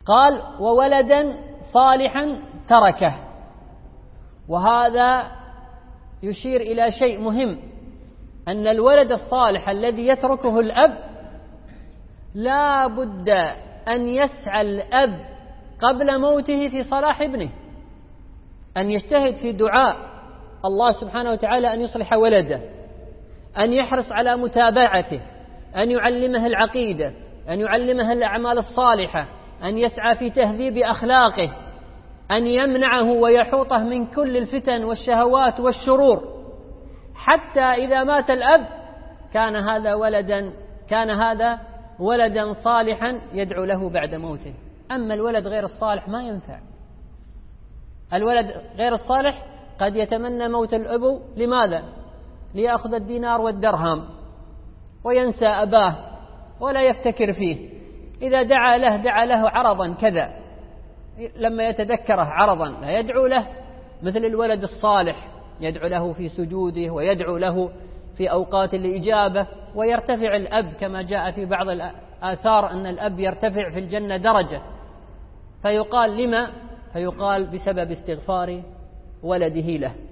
قال وولدا صالحا تركه. وهذا يشير إلى شيء مهم، أن الولد الصالح الذي يتركه الأب لا بد أن يسعى الأب قبل موته في صلاح ابنه، أن يجتهد في دعاء الله سبحانه وتعالى أن يصلح ولده، أن يحرص على متابعته، أن يعلمه العقيدة، أن يعلمه الأعمال الصالحة، أن يسعى في تهذيب أخلاقه، أن يمنعه ويحوطه من كل الفتن والشهوات والشرور، حتى إذا مات الأب كان هذا ولدا صالحا يدعو له بعد موته. أما الولد غير الصالح ما ينفع. الولد غير الصالح قد يتمنى موت الأب. لماذا؟ ليأخذ الدينار والدرهم وينسى أباه ولا يفتكر فيه. إذا دعا له عرضا كذا، لما يتذكره عرضا لا يدعو له مثل الولد الصالح، يدعو له في سجوده ويدعو له في أوقات الإجابة، ويرتفع الأب كما جاء في بعض الآثار أن الأب يرتفع في الجنة درجة. فيقال لما؟ فيقال بسبب استغفار ولده له.